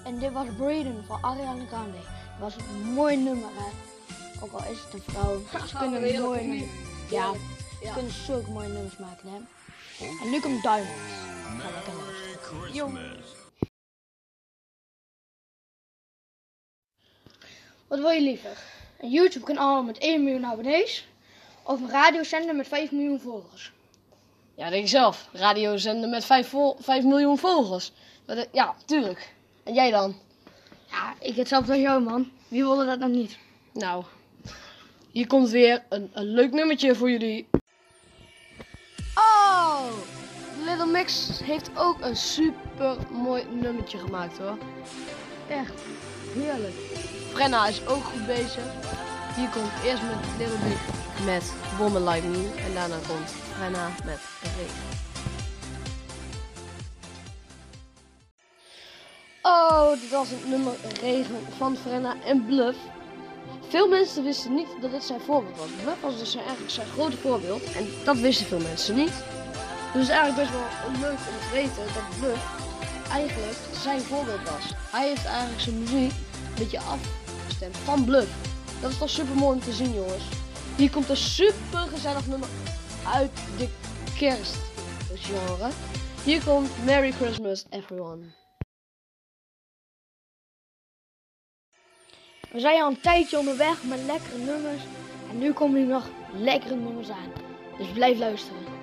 En dit was Breeden van Ariana Grande. Dat was een mooi nummer, hè. Ook al is het een vrouw. Ze kunnen een mooi nummer. Ja, ze kunnen zulke mooie nummers maken, hè. En nu komt Diamonds. Ga lekker luisteren. Wat wil je liever? Een YouTube kanaal met 1 miljoen abonnees? Of een radiozender met 5 miljoen volgers? Ja, denk ik zelf. Radiozender met 5 miljoen volgers. Ja, tuurlijk. En jij dan? Ja, ik hetzelfde als jou, man. Wie wilde dat nou niet? Nou, hier komt weer een leuk nummertje voor jullie. Oh! Little Mix heeft ook een super mooi nummertje gemaakt, hoor. Echt heerlijk. Frenna is ook goed bezig. Hier komt eerst met Little Big met Woman Like Me. En daarna komt Frenna met Regen. Oh, dit was het nummer Regen van Frenna en Bluff. Veel mensen wisten niet dat dit zijn voorbeeld was. Bluff was dus eigenlijk zijn grote voorbeeld. En dat wisten veel mensen niet. Dus het is eigenlijk best wel leuk om te weten dat Bluff eigenlijk zijn voorbeeld was. Hij heeft eigenlijk zijn muziek een beetje afgestemd van Bluff. Dat is toch super mooi om te zien, jongens. Hier komt een super gezellig nummer uit de kerstgenre. Hier komt Merry Christmas Everyone. We zijn al een tijdje onderweg met lekkere nummers. En nu komen er nog lekkere nummers aan. Dus blijf luisteren.